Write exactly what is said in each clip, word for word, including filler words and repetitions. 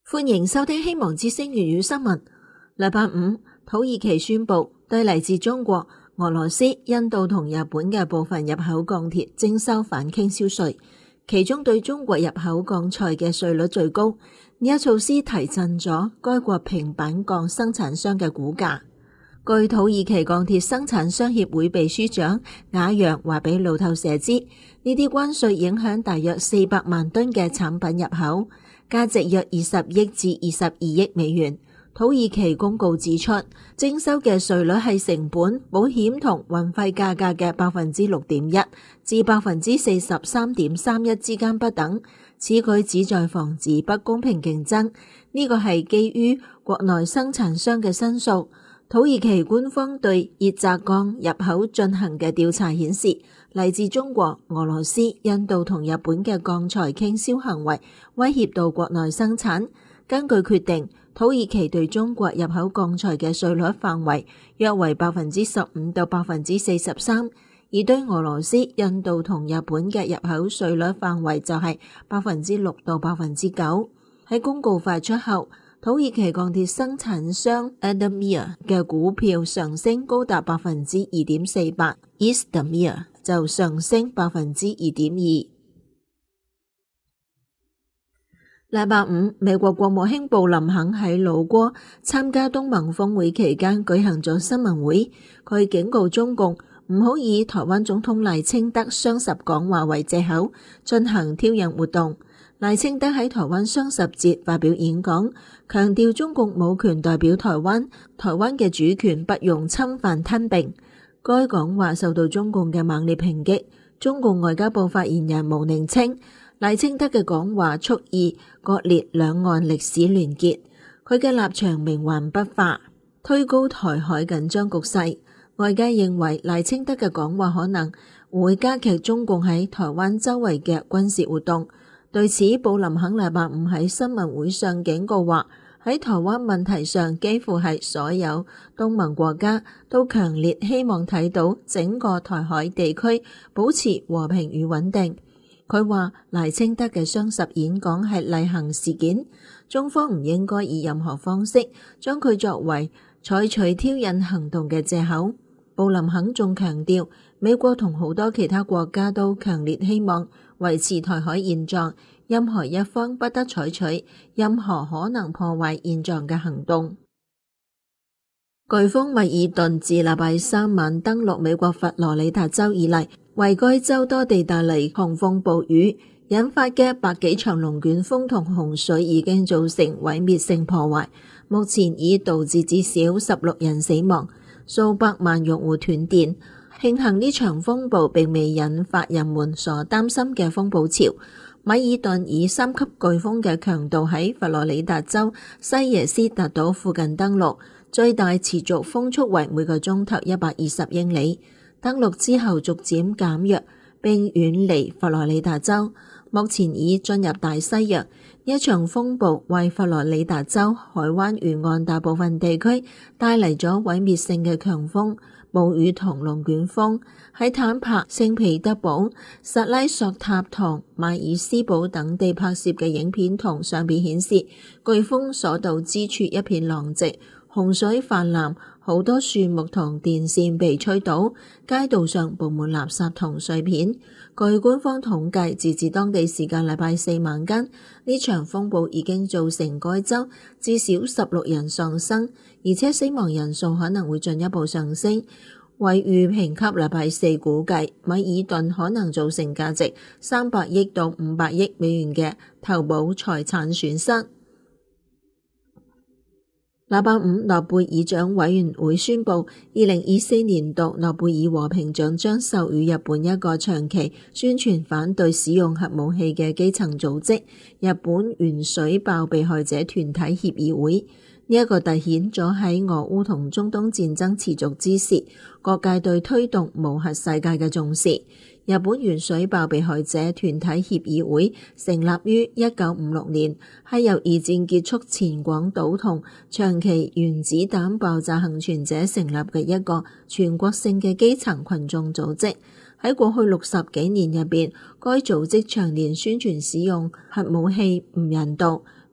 歡迎收聽希望之聲粵語新聞。禮拜五，土耳其宣布對嚟自中國、俄羅斯、印度同日本嘅部分入口鋼鐵徵收反傾銷稅，其中對中國入口鋼材嘅稅率最高。呢一措施提振咗該國平板鋼生產商嘅股價。據土耳其鋼鐵生產商協會秘書長雅揚話俾路透社知，呢啲關稅影響大約四百萬噸嘅產品入口，價值約二十億至二十二億美元。土耳其公告指出，徵收嘅稅率係成本、保險同運費價格嘅百分之六點一至百分之四十三點三一之間不等。此舉旨在防止不公平競爭。呢個係基於國內生產商嘅申訴。土耳其官方對熱軋鋼入口進行嘅調查顯示，嚟自中國、俄羅斯、印度同日本嘅鋼材傾銷行為威脅到國內生產。根據決定，土耳其對中國入口鋼材嘅稅率範圍約為百分之十五到百分之四十三，而對俄羅斯、印度同日本嘅入口稅率範圍就係百分之六到百分之九。喺公告發出後，土耳其鋼鐵生產商 Erdemir 嘅股票上升高達百分之二點四八 ，Isdemir 就上升百分之二點二。禮拜五，美國國務卿布林肯喺老撾參加東盟峰會期間舉行咗新聞會，佢警告中共唔好以台灣總統賴清德雙十講話為借口進行挑釁活動。賴清德喺台灣雙十節發表演講，強調中共冇權代表台灣，台灣嘅主權不容侵犯吞併。該講話受到中共嘅猛烈抨擊。中共外交部發言人毛寧稱，賴清德嘅講話蓄意割裂兩岸歷史聯結，佢嘅立場冥頑不化，推高台海緊張局勢。外界認為賴清德嘅講話可能會加劇中共喺台灣周圍嘅軍事活動。對此，布林肯禮拜五喺新聞會上警告話，喺台灣問題上，幾乎係所有東盟國家都強烈希望睇到整個台海地區保持和平與穩定。佢話賴清德嘅雙十演講係例行事件，中方唔應該以任何方式將佢作為採取挑釁行動嘅借口。布林肯仲強調，美國同好多其他國家都強烈希望維持台海現狀，任何一方不得採取任何可能破壞現狀嘅行動。颶風米爾頓自禮拜三晚登陸美國佛羅里達州以嚟，為該州多地帶嚟狂風暴雨，引發嘅百幾場龍捲風同洪水已經造成毀滅性破壞，目前已導致至少十六人死亡，數百萬用戶斷電。慶幸呢場風暴並未引發人們所擔心嘅風暴潮。米爾頓以三級颶風嘅強度喺佛羅里達州西耶斯達島附近登陸，最大持續風速為每個鐘頭一百二十英里。登陸之後逐漸減弱並遠離佛羅里達州，目前已進入大西洋。一場風暴為佛羅里達州海灣沿岸大部分地區帶嚟咗毀滅性嘅強風、暴雨同龍捲風。喺坦帕、聖彼得堡、薩拉索塔同邁爾斯堡等地拍攝嘅影片同相片顯示，颶風所到之處一片狼藉，洪水泛濫，好多樹木同電線被吹倒，街道上佈滿垃圾同碎片。據官方統計，截至當地時間禮拜四晚間，呢場風暴已經造成該州至少十六人喪生，而且死亡人數可能會進一步上升。惠譽評級禮拜四估計，米爾頓可能造成價值三百億到五百億美元嘅投保財產損失。禮拜五，諾貝爾獎委員會宣布，二零二四年度諾貝爾和平獎將授予日本一個長期宣傳反對使用核武器嘅基層組織——日本原水爆被害者團體協議會。呢一個凸顯咗喺俄烏同中東戰爭持續之時，各界對推動無核世界嘅重視。日本原水爆被害者團體協議會成立於一九五六年，係由二戰結束前廣島同長期原子彈爆炸幸存者成立嘅一個全國性嘅基層群眾組織。喺過去六十幾年入邊，該組織長年宣傳使用核武器唔人道，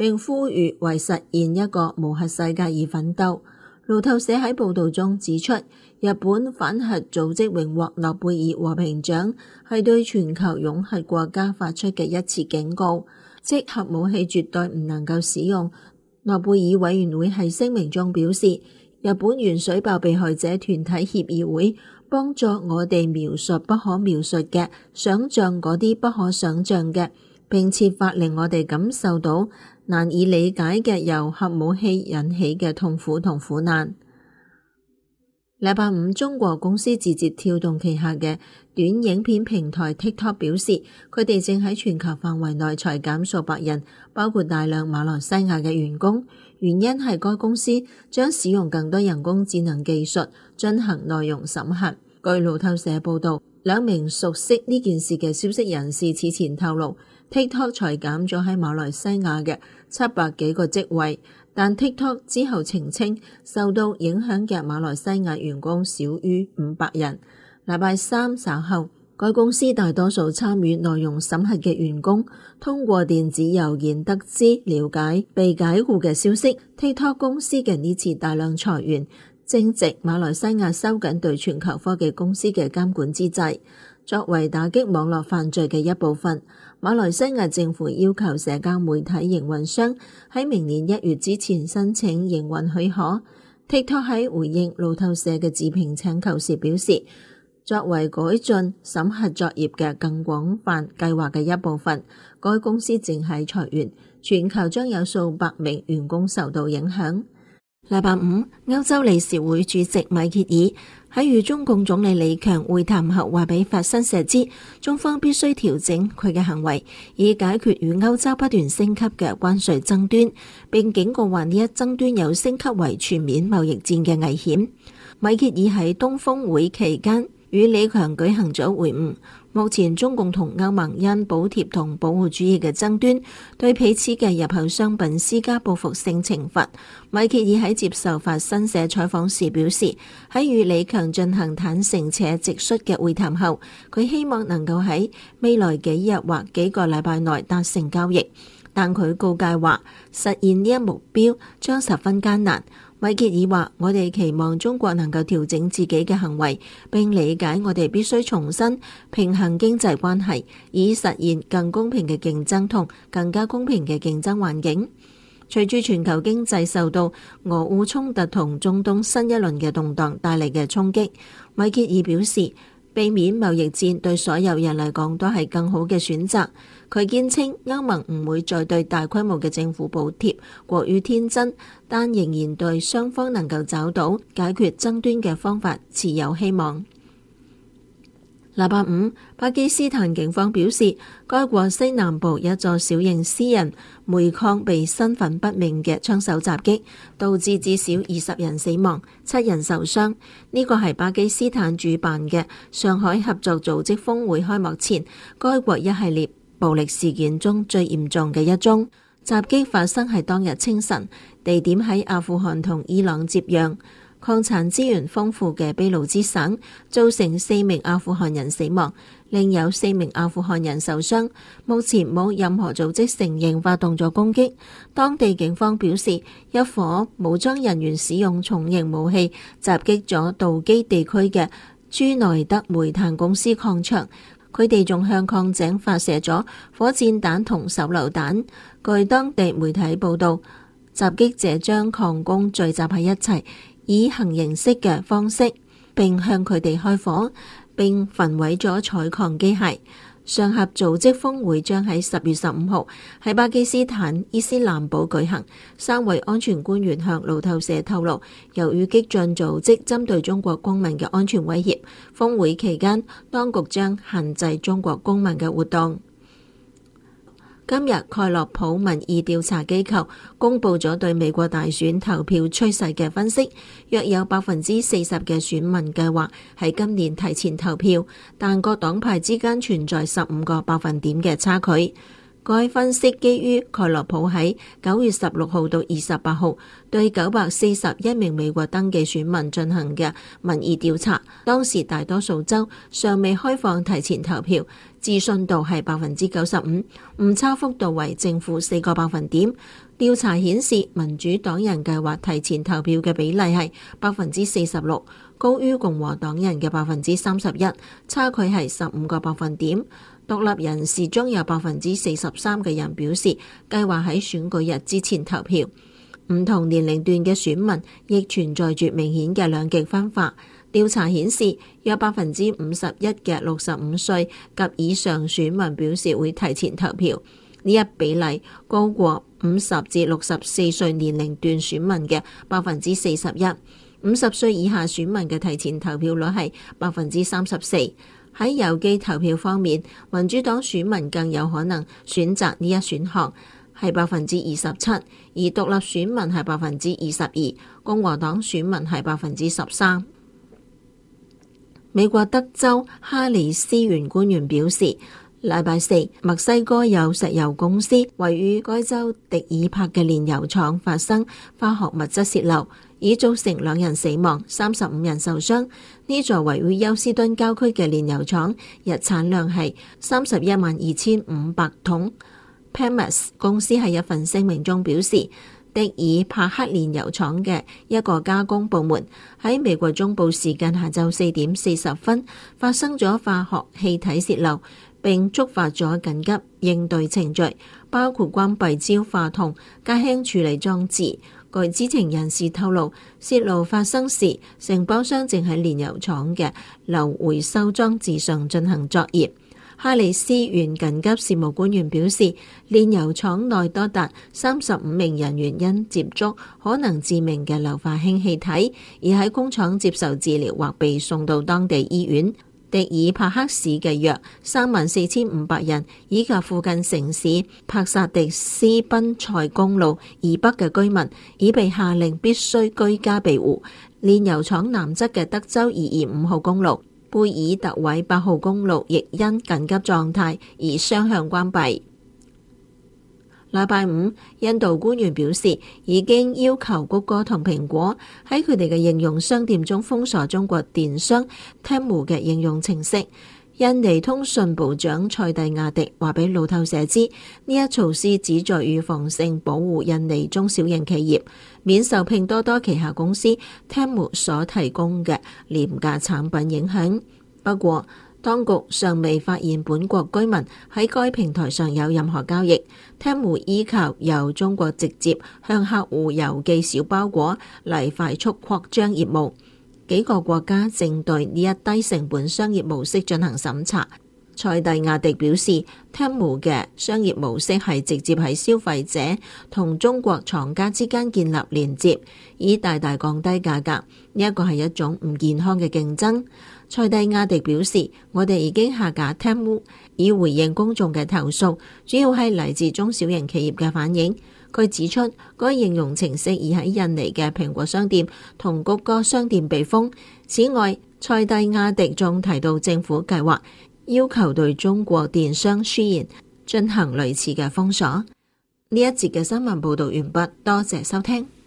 並呼籲為實現一個無核世界而奮鬥。路透社喺報導中指出，日本反核組織榮獲諾貝爾和平獎，係對全球擁核國家發出嘅一次警告，即核武器絕對唔能夠使用。諾貝爾委員會喺聲明中表示，日本原水壩被害者團體協議會幫助我哋描述不可描述嘅，想像嗰啲不可想像嘅，並設法令我哋感受到難以理解嘅由核武器引起嘅痛苦同苦難。禮拜五，中國公司字節跳動旗下嘅短影片平台 TikTok 表示，佢哋正喺全球範圍內裁減數百人，包括大量馬來西亞嘅員工。原因係該公司將使用更多人工智能技術進行內容審核。據路透社報導，兩名熟悉呢件事嘅消息人士此前透露，TikTok 裁減咗喺馬來西亞嘅七百幾個職位，但 TikTok 之後澄清，受到影響嘅馬來西亞員工少於五百人。禮拜三稍後，該公司大多數參與內容審核嘅員工通過電子郵件得知了解被解僱嘅消息。TikTok 公司嘅呢次大量裁員正值馬來西亞收緊對全球科技公司嘅監管之際。作為打擊網絡犯罪嘅一部分，馬來西亞政府要求社交媒體營運商喺明年一月之前申請營運許可。TikTok 喺回應路透社嘅置評請求時表示，作為改進審核作業嘅更廣泛計劃嘅一部分，該公司正喺裁員，全球將有數百名員工受到影響。禮拜五，歐洲理事會主席米歇爾喺與中共總理李強會談後話俾法新社知，中方必須調整佢嘅行為，以解決與歐洲不斷升級嘅關稅爭端，並警告話呢一爭端有升級為全面貿易戰嘅危險。米歇爾喺東峰會期間與李強舉行咗會晤。目前中共同歐盟因補貼同保護主義嘅爭端，對彼此嘅入口商品施加報復性懲罰。米歇爾喺接受法新社採訪時表示，喺與李強進行坦誠且直率嘅會談後，佢希望能夠喺未來幾日或幾個禮拜內達成交易，但佢告誡話實現呢一目標將十分艱難。米歇爾話：我哋期望中國能夠調整自己嘅行為，並理解我哋必須重新平衡經濟關係，以實現更公平嘅競爭同更加公平嘅競爭環境。隨住全球經濟受到俄烏衝突同中東新一輪嘅動盪帶嚟嘅衝擊，米歇爾表示，避免貿易戰對所有人嚟講都係更好嘅選擇。佢堅稱歐盟唔會再對大規模嘅政府補貼過於天真，但仍然對雙方能夠找到解決爭端嘅方法持有希望。禮拜五，巴基斯坦警方表示，該國西南部一座小型私人煤礦被身份不明嘅槍手襲擊，導致至少二十人死亡，七人受傷。呢個係巴基斯坦主辦嘅上海合作組織峰會開幕前，該國一系列暴力事件中最嚴重嘅一宗。襲擊發生喺當日清晨，地點喺阿富汗同伊朗接壤、礦產資源豐富嘅俾路支省，造成四名阿富汗人死亡，另有四名阿富汗人受傷。目前冇任何組織承認發動咗攻擊。當地警方表示，一夥武裝人員使用重型武器襲擊咗道基地區嘅朱內德煤炭公司礦場。佢哋仲向礦井發射咗火箭彈同手榴彈。據當地媒體報道，襲擊者將礦工聚集喺一齊，以行刑式嘅方式，並向佢哋開火，並焚毀咗採礦機械。上合組織峰會將喺十月十五號喺巴基斯坦伊斯蘭堡舉行。三位安全官員向路透社透露，由於激進組織針對中國公民嘅安全威脅，峰會期間當局將限制中國公民嘅活動。今日蓋洛普民意調查機構公布咗對美國大選投票趨勢嘅分析，約有百分之四十嘅選民計劃喺今年提前投票，但各黨派之間存在十五個百分點嘅差距。 該分析基於蓋洛普喺九月十六號到二十八號對九百四十一名美國登記選民進行嘅民意調查，當時大多數州尚未開放提前投票，置信度係百分之九十五，誤差幅度為正負四個百分點。調查顯示民主黨人計劃提前投票嘅比例係百分之四十六，高於共和黨人嘅百分之三十一，差距係十五個百分點。獨立人士中有百分之四十三嘅人表示計劃喺選舉日之前投票。唔同年齡段嘅選民亦存在住明顯嘅兩極分化。調查顯示，有百分之五十一嘅六十五歲及以上選民表示會提前投票，呢一比例高過五十至六十四歲年齡段選民嘅百分之四十一。五十歲以下選民嘅提前投票率係百分之三十四。喺郵寄投票方面，民主黨選民更有可能選擇呢一選項，係百分之二十七，而獨立選民係百分之二十二，共和黨選民係百分之十三。美國德州哈里斯縣官員表示，禮拜四，墨西哥有石油公司位於該州迪爾帕嘅煉油廠發生化學物質洩漏，已造成兩人死亡、三十五人受傷。呢座位於休斯敦郊區嘅煉油廠日產量係三十一萬二千五百桶。Pemex 公司喺一份聲明中表示，迪爾帕克煉油廠嘅一個加工部門喺美國中部時間下晝四點四十分發生咗化學氣體洩漏，並觸發咗緊急應對程序，包括關閉焦化同加氫處理裝置。據知情人士透露，洩漏發生時，承包商正喺煉油廠嘅流回收裝置上進行作業。哈里斯縣緊急事務官員表示，煉油廠內多達三十五名人員因接觸可能致命嘅硫化氫氣體，而喺工廠接受治療或被送到當地醫院。迪爾帕克市嘅約三萬四千五百人，以及附近城市帕薩迪斯賓塞公路以北嘅居民，已被下令必須居家庇護。煉油廠南側嘅德州二二五號公路、貝爾特韋八號公路亦因緊急狀態而雙向關閉。禮拜五，印度官員表示已經要求谷歌同蘋果喺佢哋嘅應用商店中封鎖中國電商 Temu 嘅應用程式。印尼通訊部長塞蒂亞迪話俾路透社知，呢一措施旨在預防性保護印尼中小型企業免受拼多多旗下公司 Temu 所提供嘅廉價產品影響。不過，當局尚未發現本國居民喺該平台上有任何交易。Temu依靠由中國直接向客戶郵寄小包裹嚟快速擴張業務。幾個國家正對呢一低成本商業模式進行審查。塞蒂亞迪表示 Temu 嘅商業模式係直接喺消費者同中國廠家之間建立連接，以大大降低價格。呢一個係一種唔健康嘅競爭。塞蒂亞迪表示，我哋已經下架 Temu， 以回應公眾嘅投訴，主要係嚟自中小型企業嘅反應。佢指出，該應用程式已喺印尼嘅蘋果商店同谷歌商店被封。此外，塞蒂亞迪仲提到政府計劃要求對中國電商Shein進行類似嘅封鎖。呢一節嘅新聞報道完畢，多謝收聽。